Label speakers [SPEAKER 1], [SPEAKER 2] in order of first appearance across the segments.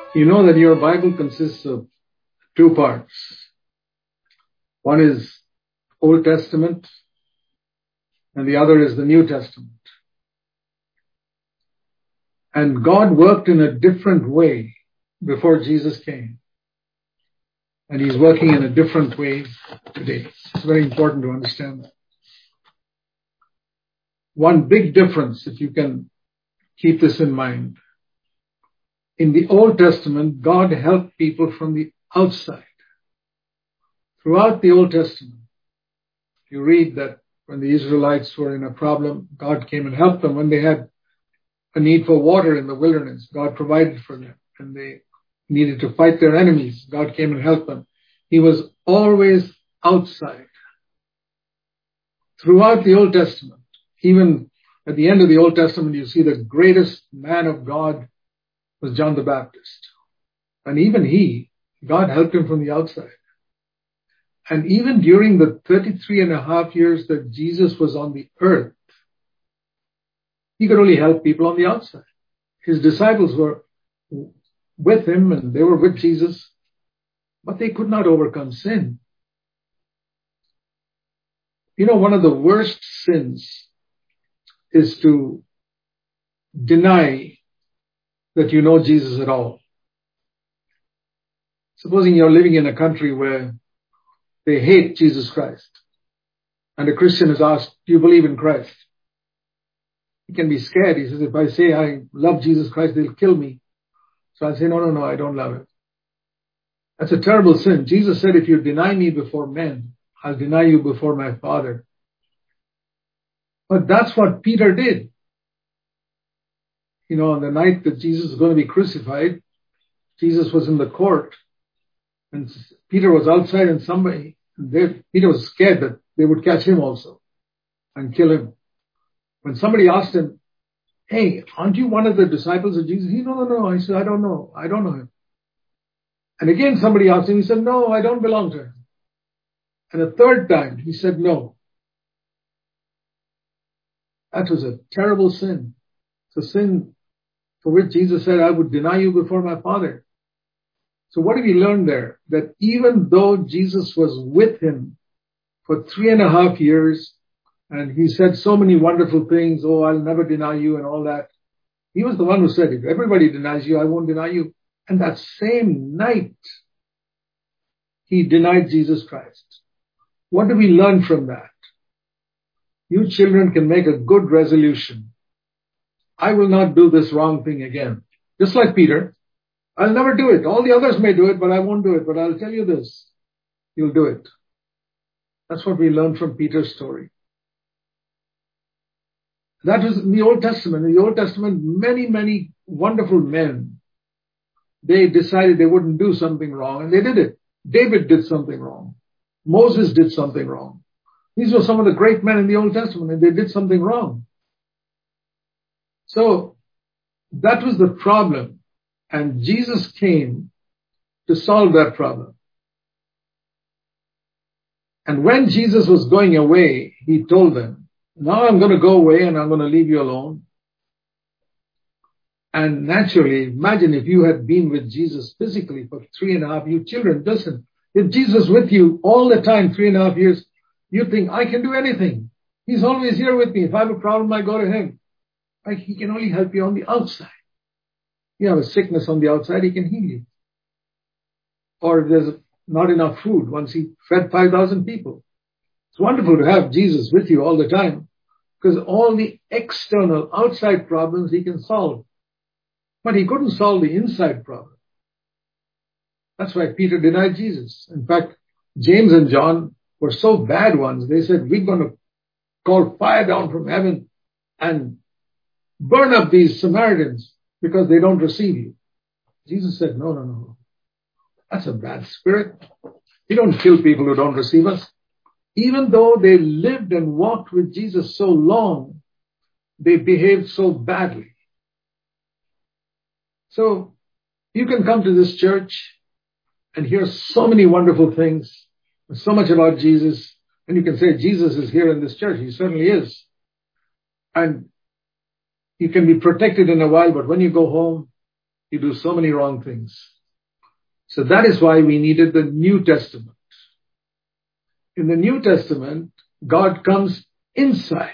[SPEAKER 1] You know that your Bible consists of two parts. One is Old Testament and the other is the New Testament. And God worked in a different way before Jesus came. And He's working in a different way today. It's very important to understand that. One big difference, if you can keep this in mind. In the Old Testament, God helped people from the outside. Throughout the Old Testament, you read that when the Israelites were in a problem, God came and helped them. When they had a need for water in the wilderness, God provided for them. And they needed to fight their enemies, God came and helped them. He was always outside. Throughout the Old Testament, even at the end of the Old Testament, you see the greatest man of God was John the Baptist. And even God helped him from the outside. And even during the 33 and a half years that Jesus was on the earth, He could only help people on the outside. His disciples were with Him and they were with Jesus, but they could not overcome sin. You know, one of the worst sins is to deny that you know Jesus at all. Supposing you're living in a country where they hate Jesus Christ, and a Christian is asked, do you believe in Christ? He can be scared. He says, if I say I love Jesus Christ, they'll kill me. So I'll say, no, I don't love it. That's a terrible sin. Jesus said, if you deny me before men, I'll deny you before my Father. But that's what Peter did. You know, on the night that Jesus was going to be crucified, Jesus was in the court and Peter was outside and Peter was scared that they would catch him also and kill him. When somebody asked him, hey, aren't you one of the disciples of Jesus? He said, no. He said, I don't know him. And again, somebody asked him, he said, no, I don't belong to him. And a third time, he said, no. That was a terrible sin. It's a sin for which Jesus said, I would deny you before my Father. So what did we learn there? That even though Jesus was with him for 3.5 years, and he said so many wonderful things, oh, I'll never deny you and all that. He was the one who said, if everybody denies you, I won't deny you. And that same night, he denied Jesus Christ. What do we learn from that? You children can make a good resolution. I will not do this wrong thing again. Just like Peter. I'll never do it. All the others may do it, but I won't do it. But I'll tell you this. You'll do it. That's what we learned from Peter's story. That was in the Old Testament. In the Old Testament, many wonderful men, they decided they wouldn't do something wrong, and they did it. David did something wrong. Moses did something wrong. These were some of the great men in the Old Testament, and they did something wrong. So that was the problem. And Jesus came to solve that problem. And when Jesus was going away, He told them, now I'm going to go away and I'm going to leave you alone. And naturally, imagine if you had been with Jesus physically for 3.5 years. You children, listen, if Jesus with you all the time, 3.5 years, you think, I can do anything. He's always here with me. If I have a problem, I go to Him. Like, He can only help you on the outside. You have a sickness on the outside, He can heal you. Or if there's not enough food, once He fed 5,000 people. It's wonderful to have Jesus with you all the time, because all the external, outside problems He can solve. But He couldn't solve the inside problem. That's why Peter denied Jesus. In fact, James and John were so bad ones, they said, we're going to call fire down from heaven and burn up these Samaritans because they don't receive you. Jesus said, no. That's a bad spirit. We don't kill people who don't receive us. Even though they lived and walked with Jesus so long, they behaved so badly. So you can come to this church and hear so many wonderful things, so much about Jesus, and you can say, Jesus is here in this church. He certainly is. And you can be protected in a while, but when you go home, You do so many wrong things. So that is why we needed the New Testament. In the New Testament, God comes inside.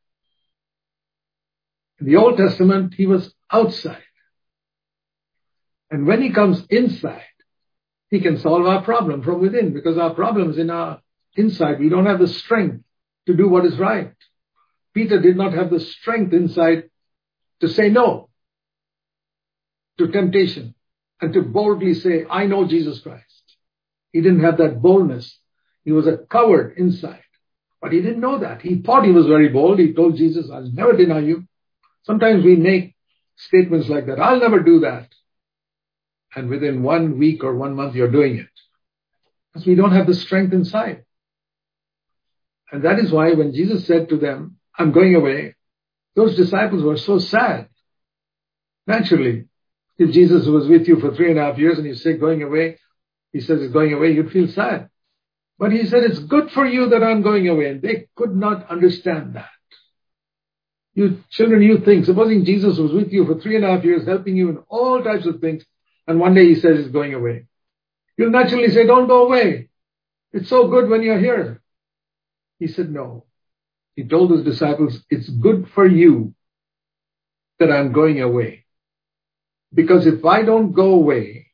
[SPEAKER 1] In the Old Testament, he was outside. And when he comes inside, he can solve our problem from within, because our problem is in our inside. We don't have the strength to do what is right. Peter did not have the strength inside to say no to temptation and to boldly say, I know Jesus Christ. He didn't have that boldness. He was a coward inside. But he didn't know that. He thought he was very bold. He told Jesus, I'll never deny you. Sometimes we make statements like that. I'll never do that. And within 1 week or 1 month, you're doing it. Because we don't have the strength inside. And that is why when Jesus said to them, I'm going away, those disciples were so sad. Naturally, if Jesus was with you for 3.5 years and you say going away, he says he's going away, you'd feel sad. But he said, it's good for you that I'm going away. And they could not understand that. You children, you think, supposing Jesus was with you for 3.5 years, helping you in all types of things, and one day he says he's going away. You'll naturally say, don't go away. It's so good when you're here. He said, no. He told his disciples, it's good for you that I'm going away. Because if I don't go away,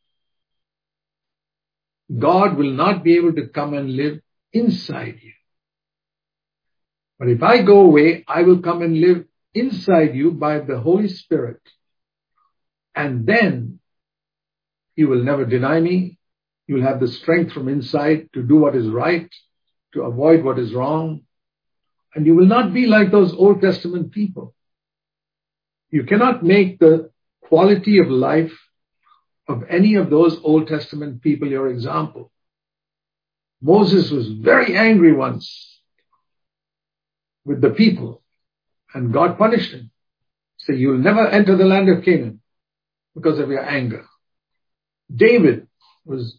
[SPEAKER 1] God will not be able to come and live inside you. But if I go away, I will come and live inside you by the Holy Spirit. And then you will never deny me. You will have the strength from inside to do what is right, to avoid what is wrong. And you will not be like those Old Testament people. You cannot make the quality of life of any of those Old Testament people your example. Moses was very angry once with the people, and God punished him. So you will never enter the land of Canaan because of your anger. David was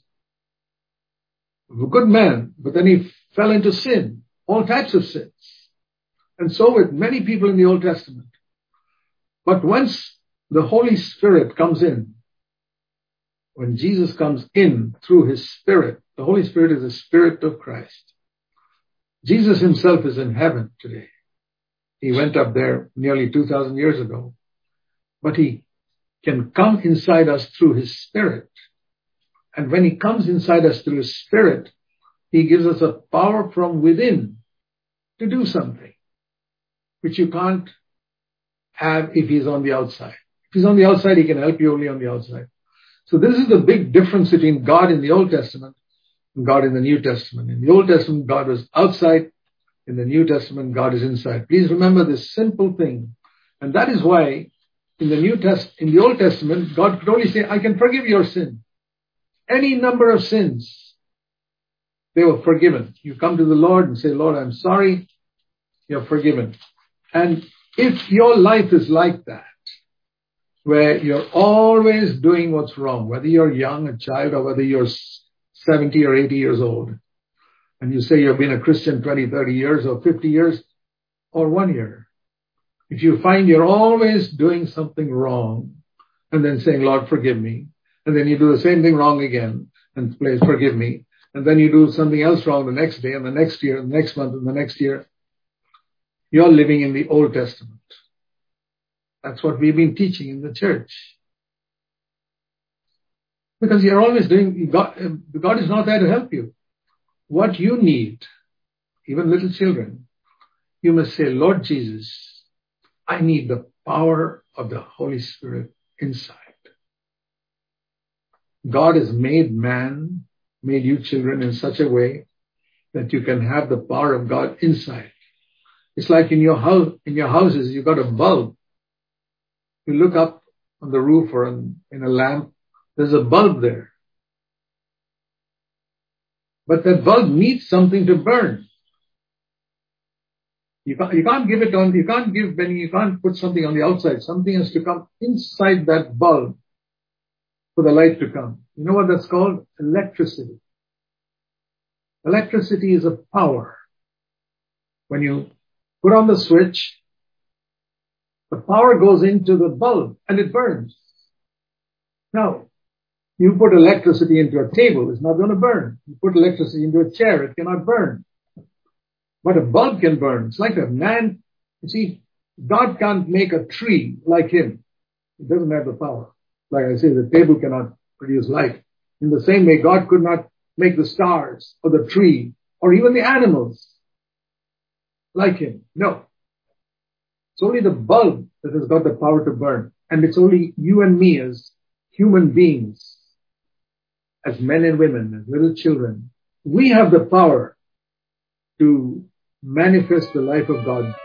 [SPEAKER 1] a good man, but then he fell into sin, all types of sins. And so with many people in the Old Testament. But once the Holy Spirit comes in, when Jesus comes in through his Spirit, the Holy Spirit is the Spirit of Christ. Jesus himself is in heaven today. He went up there nearly 2,000 years ago. But he can come inside us through his Spirit. And when he comes inside us through his Spirit, he gives us a power from within to do something, which you can't have if he's on the outside. If he's on the outside, he can help you only on the outside. So this is the big difference between God in the Old Testament and God in the New Testament. In the Old Testament, God was outside. In the New Testament, God is inside. Please remember this simple thing. And that is why in the Old Testament, God could only say, I can forgive your sin. Any number of sins, they were forgiven. You come to the Lord and say, Lord, I'm sorry. You're forgiven. And if your life is like that, where you're always doing what's wrong, whether you're young, a child, or whether you're 70 or 80 years old, and you say you've been a Christian 20, 30 years, or 50 years, or 1 year, if you find you're always doing something wrong, and then saying, Lord, forgive me, and then you do the same thing wrong again, and please forgive me, and then you do something else wrong the next day, and the next year, and the next month, and the next year, you're living in the Old Testament. That's what we've been teaching in the church. Because you're always doing, God is not there to help you. What you need, even little children, you must say, Lord Jesus, I need the power of the Holy Spirit inside. God has made you children in such a way that you can have the power of God inside. It's like in your houses, you've got a bulb. You look up on the roof or in a lamp, there's a bulb there. But that bulb needs something to burn. You can't give it on, you can't put something on the outside. Something has to come inside that bulb for the light to come. You know what that's called? Electricity. Electricity is a power. When you put on the switch, the power goes into the bulb and it burns. Now, you put electricity into a table, it's not going to burn. You put electricity into a chair, it cannot burn. But a bulb can burn. It's like a man. You see, God can't make a tree like him. It doesn't have the power. Like I say, the table cannot produce light. In the same way, God could not make the stars or the tree or even the animals like him. No. It's only the bulb that has got the power to burn. And it's only you and me as human beings, as men and women, as little children. We have the power to manifest the life of God